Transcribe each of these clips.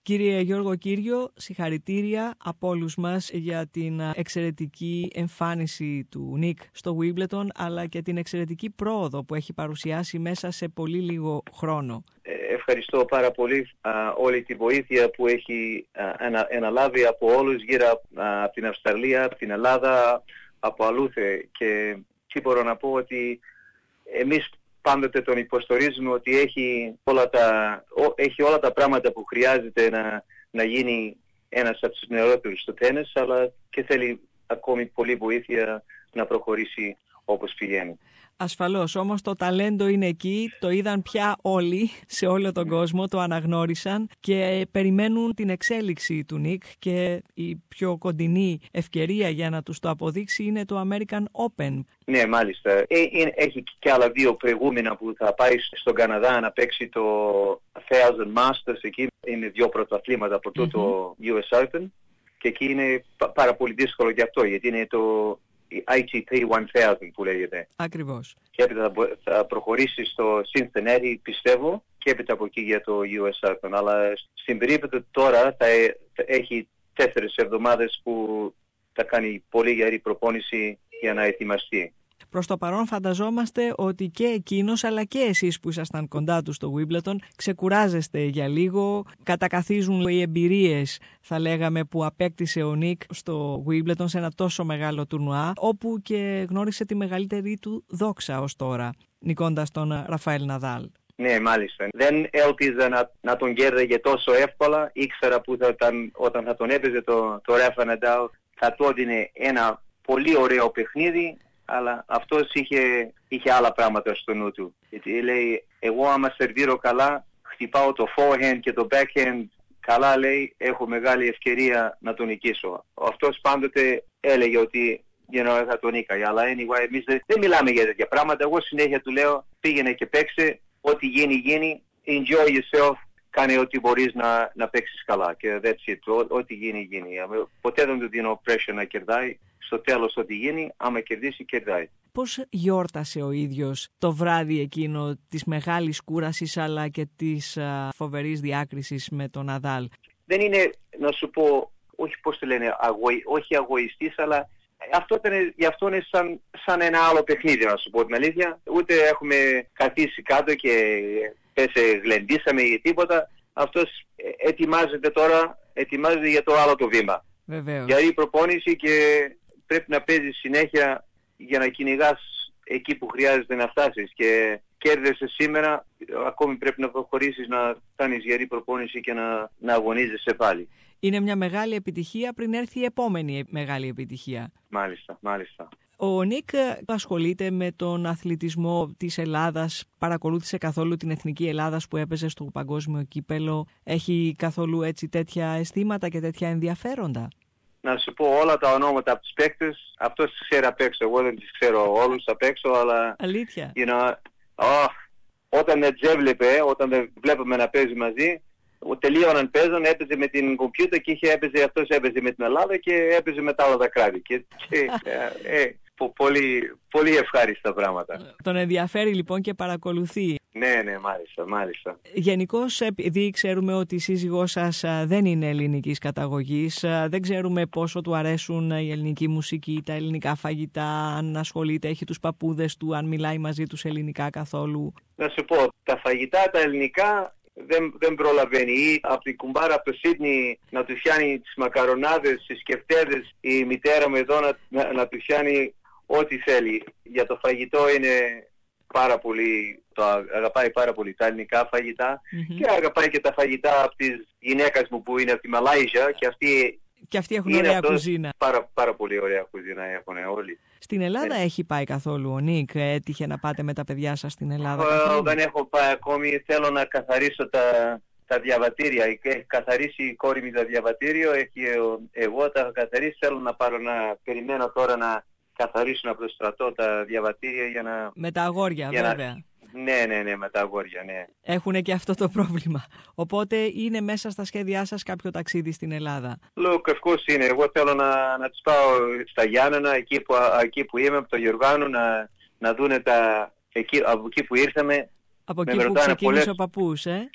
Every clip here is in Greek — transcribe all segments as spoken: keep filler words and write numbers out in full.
Κύριε Γιώργο Κύριο, συγχαρητήρια από όλους μας για την εξαιρετική εμφάνιση του Νικ στο Wimbledon, αλλά και την εξαιρετική πρόοδο που έχει παρουσιάσει μέσα σε πολύ λίγο χρόνο. Ευχαριστώ πάρα πολύ α, όλη τη βοήθεια που έχει α, ενα, αναλάβει από όλους γύρω α, από την Αυστραλία, από την Ελλάδα, από αλλούθε. Και τι μπορώ να πω, ότι εμείς πάντοτε τον υποστηρίζουμε ότι έχει όλα τα, ό, έχει όλα τα πράγματα που χρειάζεται να, να γίνει ένας από τους νεαρότερους στο τένις, αλλά και θέλει ακόμη πολύ βοήθεια να προχωρήσει όπως πηγαίνει. Ασφαλώς, όμως το ταλέντο είναι εκεί, το είδαν πια όλοι σε όλο τον κόσμο, το αναγνώρισαν και περιμένουν την εξέλιξη του Νικ, και η πιο κοντινή ευκαιρία για να τους το αποδείξει είναι το American Open. Ναι, μάλιστα. Ε, ε, έχει και άλλα δύο προηγούμενα που θα πάει στον Καναδά να παίξει το Thousand Masters. Εκεί είναι δύο πρωταθλήματα από το, mm-hmm. το γιου ες Open, και εκεί είναι πάρα πολύ δύσκολο γι' αυτό, γιατί είναι το η έι τι πι χίλια που λέγεται. Ακριβώς. Και έπειτα θα προχωρήσει στο Cincinnati, πιστεύω, και έπειτα από εκεί για το γιου ες Open. Αλλά στην περίπτωση τώρα θα έχει τέσσερις εβδομάδες που θα κάνει πολύ γερή προπόνηση για να ετοιμαστεί. Προς το παρόν φανταζόμαστε ότι και εκείνος αλλά και εσείς που ήσασταν κοντά του στο Wimbledon ξεκουράζεστε για λίγο, κατακαθίζουν οι εμπειρίες, θα λέγαμε, που απέκτησε ο Νικ στο Wimbledon, σε ένα τόσο μεγάλο τουρνουά, όπου και γνώρισε τη μεγαλύτερη του δόξα ως τώρα, νικώντας τον Ραφαέλ Ναδάλ. Ναι, μάλιστα. Δεν έλπιζα να, να τον κέρδεγε τόσο εύκολα. Ήξερα που θα, όταν, όταν θα τον έπαιζε το, το Ράφα Ναδάλ θα του έδινε ένα πολύ ωραίο παιχνίδι, αλλά αυτός είχε, είχε άλλα πράγματα στο νου του. Γιατί λέει, εγώ άμα σερβίρω καλά, χτυπάω το forehand και το backhand καλά, λέει, έχω μεγάλη ευκαιρία να τον νικήσω. Αυτός πάντοτε έλεγε ότι you know, θα τον νίκαγε. Αλλά anyway, εμείς δεν, δεν μιλάμε για τέτοια πράγματα. Εγώ συνέχεια του λέω, πήγαινε και παίξε, ό,τι γίνει γίνει, enjoy yourself, κάνε ό,τι μπορείς να, να παίξεις καλά. Και that's it, ό,τι γίνει γίνει. Ποτέ δεν του δίνω pressure να κερδάει. Στο τέλος ό,τι γίνει, άμα κερδίσει, κερδάει. Πώς γιόρτασε ο ίδιος το βράδυ εκείνο της μεγάλης κούρασης αλλά και της α, φοβερής διάκρισης με τον Ναδάλ? Δεν είναι, να σου πω, όχι πώς το λένε, αγωι, όχι αγωιστής, αλλά αυτό ήταν, γι' αυτό είναι σαν, σαν ένα άλλο παιχνίδι, να σου πω την αλήθεια. Ούτε έχουμε καθίσει κάτω και πέσε γλεντήσαμε ή τίποτα. Αυτός ετοιμάζεται τώρα, ετοιμάζεται για το άλλο το βήμα. Βεβαίως. Για η προπόνηση, και πρέπει να παίζεις συνέχεια για να κυνηγάς εκεί που χρειάζεται να φτάσεις. Και κέρδεσαι σήμερα, ακόμη πρέπει να προχωρήσεις να κάνεις γερή προπόνηση και να, να αγωνίζεσαι πάλι. Είναι μια μεγάλη επιτυχία πριν έρθει η επόμενη μεγάλη επιτυχία. Μάλιστα, μάλιστα. Ο Νικ ασχολείται με τον αθλητισμό της Ελλάδας, παρακολούθησε καθόλου την εθνική Ελλάδας που έπαιζε στο παγκόσμιο κύπελο? Έχει καθόλου έτσι τέτοια αισθήματα και τέτοια ενδιαφέροντα? Να σου πω όλα τα ονόματα από τους παίκτες, αυτός τις ξέρει απ' έξω, εγώ δεν τις ξέρω όλους απ' έξω, αλλά... Αλήθεια? You know, oh, όταν δεν τους έβλεπε, όταν δεν βλέπαμε να παίζει μαζί, τελείωναν παίζουν, έπαιζε με την κομπιούτερ και είχε, έπαιζε, αυτός έπαιζε με την Ελλάδα και έπαιζε με τα άλλα τα κράτη. Και, και ε, ε, πο, πολύ, πολύ ευχάριστα πράγματα. Τον ενδιαφέρει λοιπόν και παρακολουθεί. Ναι, ναι, μάλιστα, μάλιστα. Γενικώς, επειδή ξέρουμε ότι η σύζυγός σας δεν είναι ελληνικής καταγωγής, δεν ξέρουμε πόσο του αρέσουν η ελληνική μουσική, τα ελληνικά φαγητά, αν ασχολείται, έχει τους παππούδες του, αν μιλάει μαζί τους ελληνικά καθόλου. Να σου πω, τα φαγητά τα ελληνικά δεν, δεν προλαβαίνει. Ή από την κουμπάρα από το Σίδνη να του φτιάνει τις μακαρονάδες, τις σκεφτέδες, η μητέρα μου εδώ να, να, να του φτιάνει ό,τι θέλει. Για το φαγητό είναι πάρα πολύ, το αγαπάει πάρα πολύ τα ελληνικά φαγητά, mm-hmm. και αγαπάει και τα φαγητά από τις γυναίκες μου που είναι από τη Μαλάιζα, και αυτοί, και αυτοί έχουν ωραία κουζίνα. Πάρα, πάρα πολύ ωραία κουζίνα έχουν όλοι. Στην Ελλάδα yeah. έχει πάει καθόλου ο Νικ? Έτυχε να πάτε με τα παιδιά σας στην Ελλάδα? Uh, δεν έχω πάει ακόμη, θέλω να καθαρίσω τα, τα διαβατήρια. Έχει καθαρίσει η κόρη μου τα διαβατήριο, έχει, εγώ τα έχω καθαρίσει, θέλω να πάρω να περιμένω τώρα να καθαρίσουν από το στρατό τα διαβατήρια για να... Με τα αγόρια για βέβαια. Να... Ναι, ναι, ναι, με τα αγόρια, ναι. Έχουν και αυτό το πρόβλημα. Οπότε είναι μέσα στα σχέδιά σας κάποιο ταξίδι στην Ελλάδα? Λέω, καυκώς είναι. Εγώ θέλω να, να τους πάω στα Γιάννενα, εκεί που, εκεί που είμαι, από το Γιωργάνο, να, να δούνε τα... Εκεί, από εκεί που ήρθαμε. Από εκεί που ξεκίνησε πολλές... ο παππούς, ε?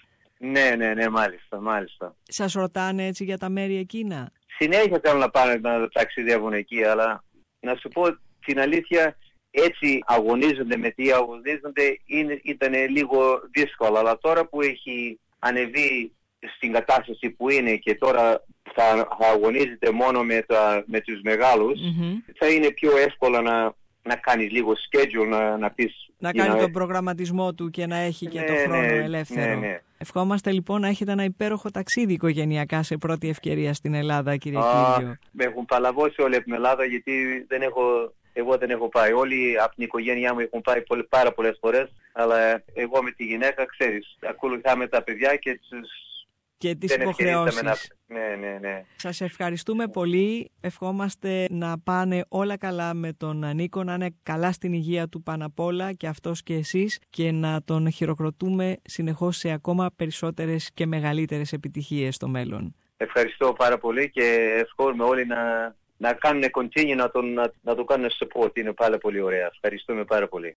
Ναι, ναι, ναι, μάλιστα, μάλιστα. Σας ρωτάνε έτσι για τα μέρη εκείνα? Συνέχεια θέλουν να πάνε να ταξιδεύουν εκεί, αλλά να σου πω την αλήθεια, έτσι αγωνίζονται με τι αγωνίζονται, είναι, ήταν λίγο δύσκολο. Αλλά τώρα που έχει ανεβεί στην κατάσταση που είναι και τώρα θα, θα αγωνίζεται μόνο με, τα, με τους μεγάλους, mm-hmm. θα είναι πιο εύκολο να, να κάνεις λίγο schedule, να, να πεις... Να κάνει να... τον προγραμματισμό του και να έχει και ναι, το χρόνο ναι, ελεύθερο. Ναι, ναι. Ευχόμαστε λοιπόν να έχετε ένα υπέροχο ταξίδι οικογενειακά σε πρώτη ευκαιρία στην Ελλάδα, κύριε ah, Κύριο. Με έχουν παλαβώσει όλη την Ελλάδα, γιατί δεν έχω... Εγώ δεν έχω πάει. Όλοι από την οικογένειά μου έχουν πάει πολύ, πάρα πολλές φορές, αλλά εγώ με τη γυναίκα, ξέρεις, ακολουθάμε τα παιδιά και τους... Και τις υποχρεώσεις. Να... Ναι, ναι, ναι. Σας ευχαριστούμε πολύ. Ευχόμαστε να πάνε όλα καλά με τον Νίκο, να είναι καλά στην υγεία του πάνω απ' όλα και αυτός και εσείς, και να τον χειροκροτούμε συνεχώς σε ακόμα περισσότερες και μεγαλύτερες επιτυχίες στο μέλλον. Ευχαριστώ πάρα πολύ και ευχόμαι όλοι να... να κάνουν continue, να, τον, να, να το κάνουν support. Είναι πάρα πολύ ωραία. Ευχαριστούμε πάρα πολύ.